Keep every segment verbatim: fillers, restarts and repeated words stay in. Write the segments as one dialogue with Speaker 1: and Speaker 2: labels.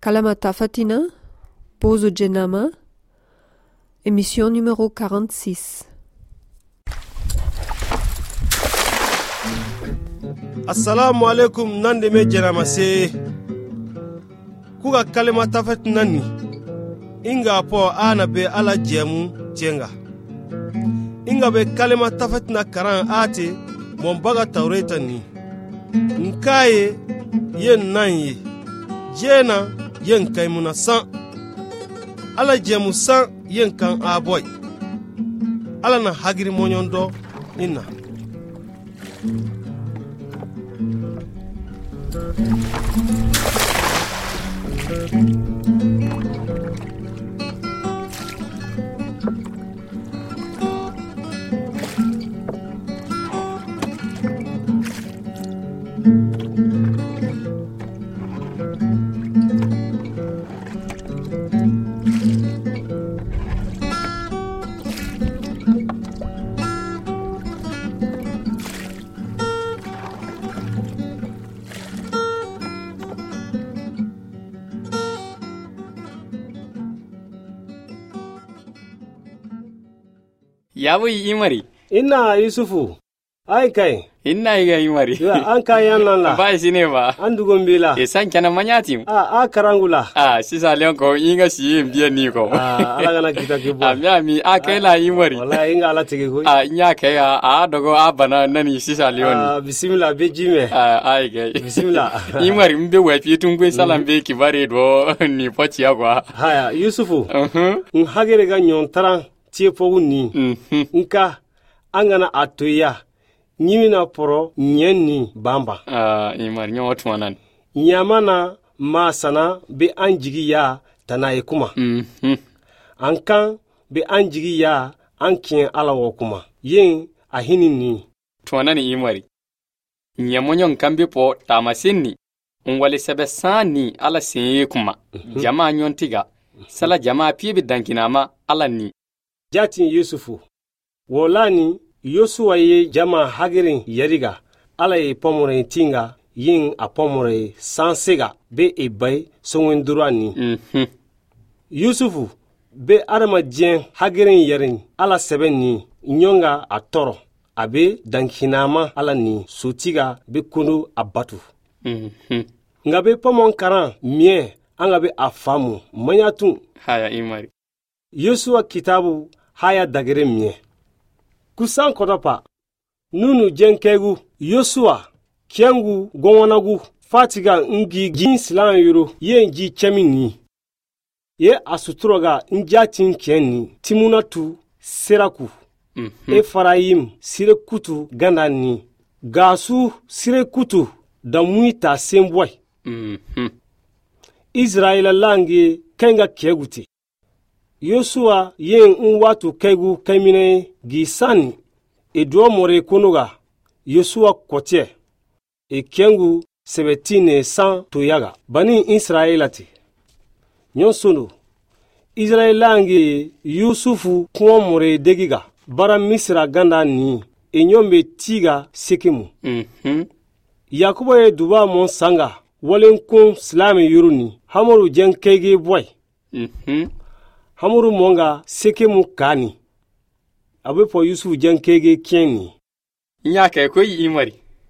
Speaker 1: Kalama Tafatina, Bozo Djenama, émission numéro quarante-six.
Speaker 2: Assalamu alaikum nande me Djenama se kuga Kalama Tafatina ni inga po ana be ala jemu jenga inga be Kalama Tafatina karan ate mombaga taureta ni nkaye yen nanye jena yen kaimuna san ala jemu san yen kan aboy ala na hagiri monyondo inna
Speaker 3: Yabu imari.
Speaker 2: Ina Yusufu. Ai kai.
Speaker 3: Ina iga imari.
Speaker 2: Ya an kayan nan la.
Speaker 3: Ba shi ne ba.
Speaker 2: An dugon bila.
Speaker 3: E san kana manyati.
Speaker 2: Ah a karangula.
Speaker 3: Ah sisa leon ko inga si biya ni ko.
Speaker 2: Ah ala gana kita ke bo.
Speaker 3: Ah mi ami a kai la imari.
Speaker 2: Wallahi inga ala tege ko.
Speaker 3: Ah nya kai a a dogo abana nani sisa leon.
Speaker 2: Ah bismillah be jime.
Speaker 3: Ah ai kai.
Speaker 2: Bismillah.
Speaker 3: Imari mbe wepi tungwe salam be kibare do ni pochi yakwa.
Speaker 2: Haya Yusufu.
Speaker 3: Mhm.
Speaker 2: Nhagere ga nyontara tie pogu ni.
Speaker 3: Mhm.
Speaker 2: Nka angana atoya. Nyimina poro nyenni bamba.
Speaker 3: Ah imari nyo otwanan.
Speaker 2: Nyamana masana be anjigi ya tanaye kuma.
Speaker 3: Mhm.
Speaker 2: Ankan be anjigi ya ankien ala wokuma. Yen ahini ni.
Speaker 3: Twanani imari. Nyamonyon kambe po tamasinni. Unwale sebe sani ala senye kuma. Mm-hmm. Jama nyontiga. Sala jama piebe dankinama ala ni.
Speaker 2: Jatin Yusufu. Wolani Yosua ye jama hagirin yariga. Ala ye pomore tinga yin a pomore sansega be e bay songwendura ni.
Speaker 3: Mm-hmm.
Speaker 2: Yusufu be arama jen hagirin yarin ala sebe ni nyonga a toro. Abe dankinama ala ni sotiga be kono abatu.
Speaker 3: Mm-hmm.
Speaker 2: Nga be pomon karan mien anga be afamu manyatun.
Speaker 3: Haya imari.
Speaker 2: Yosua kitabu haya dagere mien. Kusan kodopa nunu jenkegu Yosua kiengu gowanagu fatiga ngi jin silan yuro ye ngi chemini ye asutroga njatin kienni timunatu seraku. Mm-hmm. Efraim sirekutu gandani gasu sirekutu damuita sembwai.
Speaker 3: Mm-hmm.
Speaker 2: Israel langi kenga keguti. Yosua yen unwatu kegu kemine gisani edwo more konuga Yosua kotie e kengu sebetine san toyaga bani Israelati nyonsono Israel langi Yusufu kuwa more degiga bara Misra ganda ni enyombe tiga sekimu.
Speaker 3: Mhm.
Speaker 2: Yakubo e duba mon sanga walen kun slami yuruni hamuru jenkege boy.
Speaker 3: Mhm.
Speaker 2: Hamuru monga sekemu kani abe po Yusufu jenkege kieni.
Speaker 3: Nya kai ko imari.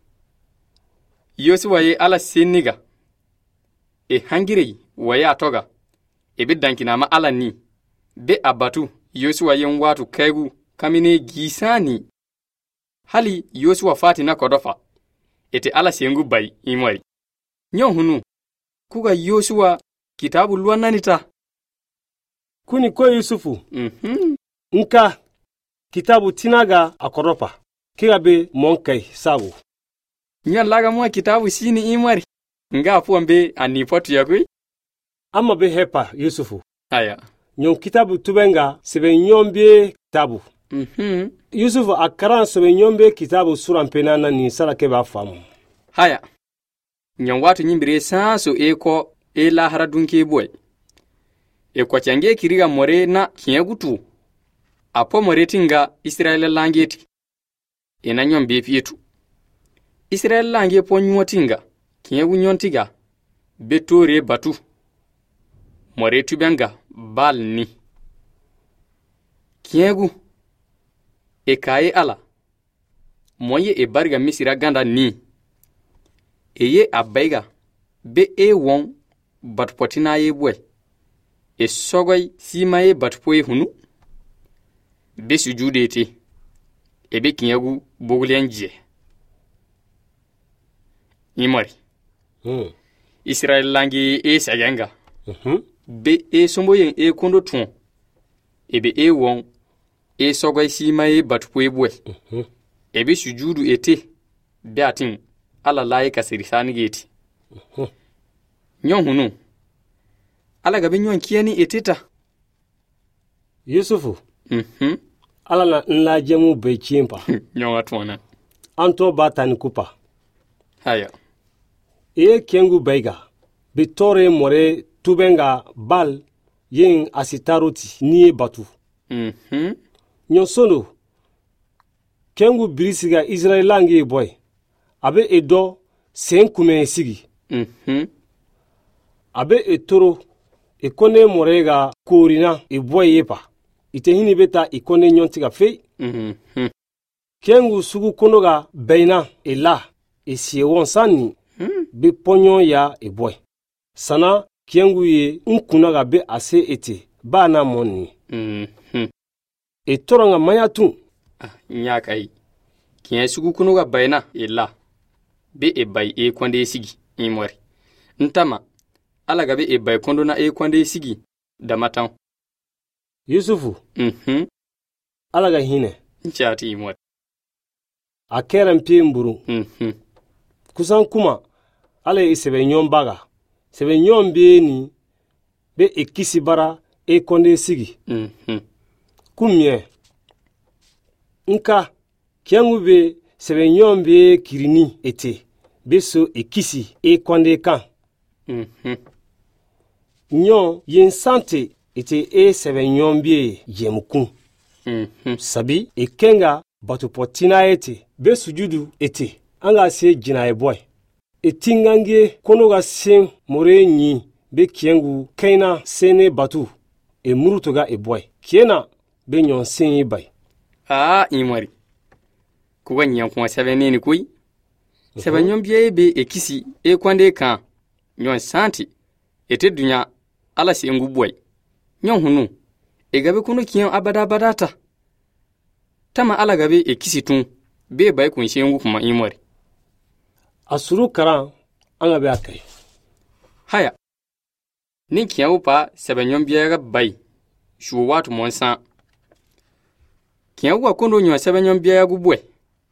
Speaker 3: Yosua ye ala seniga. E hangire waya toga. E be dankinama ala ni. Be abatu Yosua ye watu kaigu kamine gisani. Hali Yosua fati na kodofa. Ete ala sengu bai imari. Nyon hunu. Kuga Yosua kitabu luwa nanita.
Speaker 2: Kuni ko Yusufu.
Speaker 3: Mhm.
Speaker 2: Nka kitabu tinaga akoropa. Kira be monkai sabu.
Speaker 3: Nyon laga mwa kitabu sini imari. Nga puambe anipotu yakui.
Speaker 2: Ama be hepa Yusufu.
Speaker 3: Aya.
Speaker 2: Nyon kitabu tubenga sebe nyombe kitabu.
Speaker 3: Mhm.
Speaker 2: Yusufu akaran sebe nyombe kitabu surampenana ni sarake ba famu.
Speaker 3: Haya. Nyon watu nyimbire sanso eko e lahara dunke boy. E kwa change kiriga more na kiyagutu. Apo more tinga Israel langeti. E na nyon bepi etu. Israel lange po nyuotinga. Kiyagu nyontiga. Betore batu. more tubenga bal ni kiegu e kaye ala moye e barga misira ganda ni eye abaiga be e won batpotina ye bwe e sogoy simaye batpoe hunu be sujudete e be kiegu boglenje imori
Speaker 2: Hmm.
Speaker 3: Israel langi e sayenga
Speaker 2: Mhm.
Speaker 3: be e somboyen e kondo tun e be e won e sogoy simaye batpoe bwe
Speaker 2: Mhm.
Speaker 3: e be sujudu ete be atin ala laye kasirisani geti
Speaker 2: Mhm.
Speaker 3: nyon hunu ala gabe nyon kiyani eteta
Speaker 2: Yusufu,
Speaker 3: mhm
Speaker 2: ala na nla jemu be chimpa.
Speaker 3: nyon atwana
Speaker 2: Anto batani kupa.
Speaker 3: haya
Speaker 2: E kengu beiga. Bitore more tubenga bal yin asitaroti ni batu.
Speaker 3: mhm
Speaker 2: Nyonsono kengu birisiga Israelangi boy. Abe edo sen kume sigi.
Speaker 3: mhm
Speaker 2: Abe etoro ekone morega korina e boy yepa. Ite hini beta ikone nyontiga fei.
Speaker 3: mhm
Speaker 2: Kengu sugu konoga beina e la e siewon sani be ponyo ya e boy. Sana kengu ye nkunaga be ase ete ba na monni.
Speaker 3: mhm
Speaker 2: E toronga mayatu
Speaker 3: nya kai kiyen sugu kunu ga bayna illa be e bay e kwande sigi imori ntama ala gabe e bay kondo na e kwande sigi da matan
Speaker 2: Yusufu
Speaker 3: mhm
Speaker 2: alaga hine
Speaker 3: nchati imori
Speaker 2: a keren pie mburu
Speaker 3: mhm
Speaker 2: kusan kuma ala e sebe nyon baga sebe nyon be ni be e kisi bara e konde sigi
Speaker 3: mhm
Speaker 2: kumye nka kengu be sebe nyon be kirini ete be so e kisi e konde kan
Speaker 3: mhm
Speaker 2: nyon yin sante ete e sebe nyon be yemukun
Speaker 3: mhm
Speaker 2: sabi e kenga batu potina ete be sujudu ete anga se jina e boy e tingange kono ga sen more nyi be kiengu kaina sene batu e muruto ga e boy kiena be nyon sen e bay
Speaker 3: ah imori kuwa nyan kuma seveni ni kui sebe nyon bie be e kisi e kwande kan nyon santi ete dunya ala se ngu boy nyon hunu e gabe kuno kiyan abada badata tama ala gabe e kisi tun be bay kun she ngu kuma imori
Speaker 2: asuru karan anga be akai
Speaker 3: haya nin kiyan upa sebe nyon bie ga bay shu watu monsan kiyan wa kondo nyon sebe nyon bie ga boy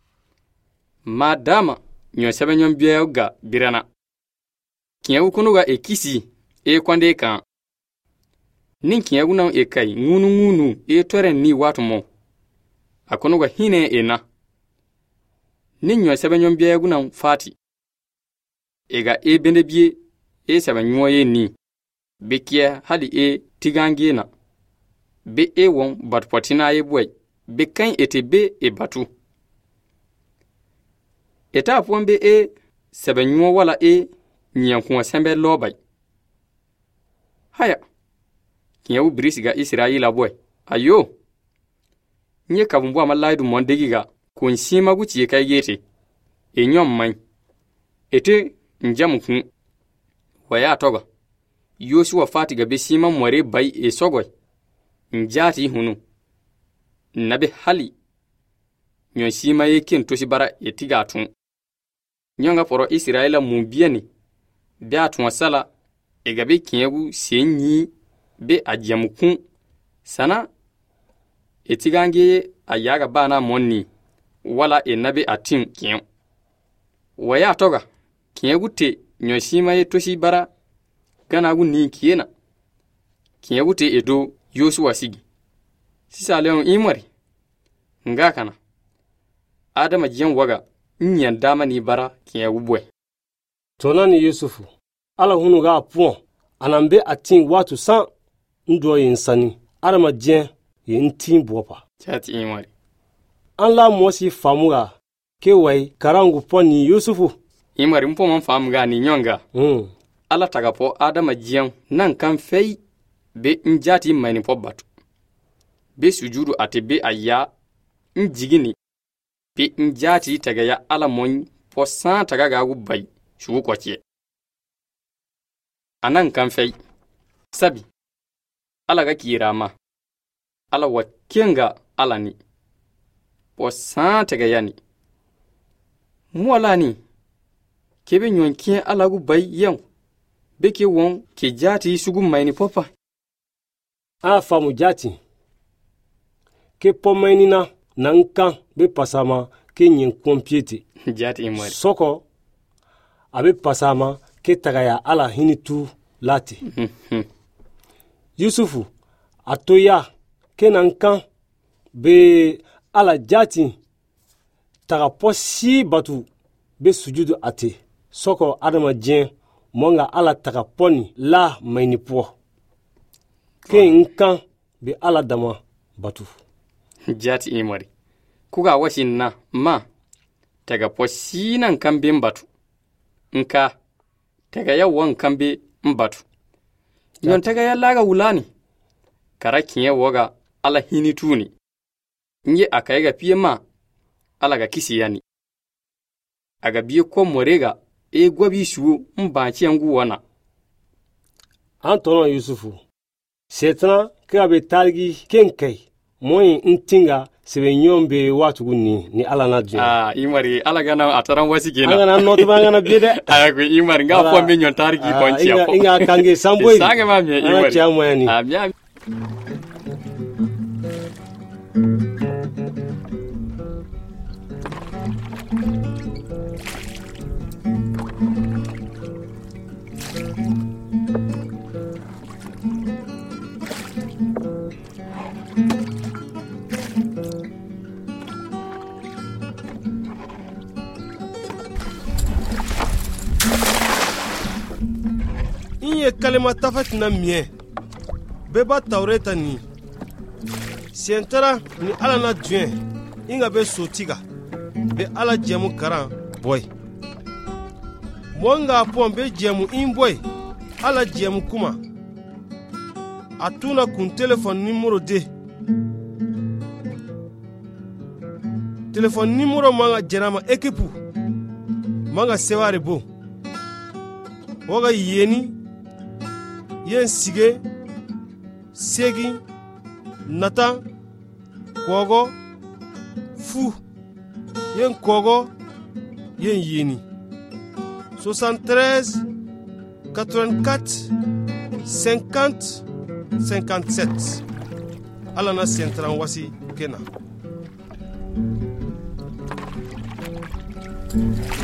Speaker 3: madama nyon sebe nyon bie ga birana kiyan kuno ga e kisi e kwande kan nin kiyan guna e kai ngunu ngunu e toren ni watu mo akono ga hine e na nin nyon sebe nyon bie guna fati ega e bende bie e sebe nyoye ni bekia hali e tigange na be e won batpotina e boy be kan ete be e batu eta pombe e sebe nyo wala e nyankuwa sembe lobay haya kiyewu brisiga Israila boy ayo nye kabumbu amalaidu mondegiga kun sima guci kai gete e nyom man ete njamu kun waya toga Yoshua fatiga be sima more bay e sogoy njati hunu nabe hali nyon sima ye ken tosi bara e tiga tun nyonga poro Israila mumbiani be atun sala e gabe kiyewu senyi be ajamukun sana etigange ayaga bana monni wala enabe atin kiyen waya toga kiyegute nyoshima ye toshi bara gana gu ni kiyena kiyegute edo Yoshua sigi sisa leon imari nga kana adama jiyan waga nyan dama ni bara kiyegu bwe
Speaker 2: tonani Yusufu ala hunu ga puon anambe atin watu san ndo yinsani adama jien yintin bopa
Speaker 3: chati imari
Speaker 2: an la mosi famuga ke wai karangu poni Yusufu
Speaker 3: imari mpo man fam ga ni nyonga
Speaker 2: mm
Speaker 3: ala tagapo adama jiyan nan kan fei be njati mayni po batu be sujudu ate be aya njigini be njati tagaya ala mon po san tagaga gubai shugu kwace anan kan fai sabi ala ga kirama ala wakenga ala ni po san tagaya ni mu ala ni kebe nyonkin ala gubai yan beke won ke jati sugu mayni popa
Speaker 4: a famu jati ke pomayni na nankan be pasama ke nyin kompiete
Speaker 3: jati imari
Speaker 4: soko abe pasama ke tagaya ala hinitu lati Yusufu atoya ke nankan be ala jati taga posi batu be sujudu ate soko adama jen monga ala taga poni la mayni po ke nkan be ala dama batu
Speaker 3: jati imari kuga washin na ma taga posi nan kambe batu nka taga yawan kambe mbatu nyon taga ya laga wulani kara kinye woga ala hini tuni nye akaiga pie ma ala ga kisi yani aga biye ko morega e gwabi shu mbanchi yangu wana
Speaker 4: Antono Yusufu setna kabe talgi kenkai moyi ntinga sebe nyombe watu guni ni ala na dun
Speaker 3: ah imari ala gana ataran wasi kenan
Speaker 4: ala na noto bangana bide
Speaker 3: aya ko imari nga fo be nyon targi bonchi
Speaker 4: ya inga kange samboy
Speaker 3: sanga ma me imari
Speaker 4: cha moyani
Speaker 3: ah bien
Speaker 2: Inye kalima tafat na mie beba taureta ni sientara ni ala na duen inga be sotiga be ala jemu karan boy mwanga pon be jemu in boy ala jemu kuma atuna kun telefon numero de telefon numero manga jerama ekipu manga seware bo woga yeni yen sige segi nata kogo fu yen kogo yen yeni soixante-treize quatre-vingt-quatre cinquante cinquante-sept ala na sentran wasi kena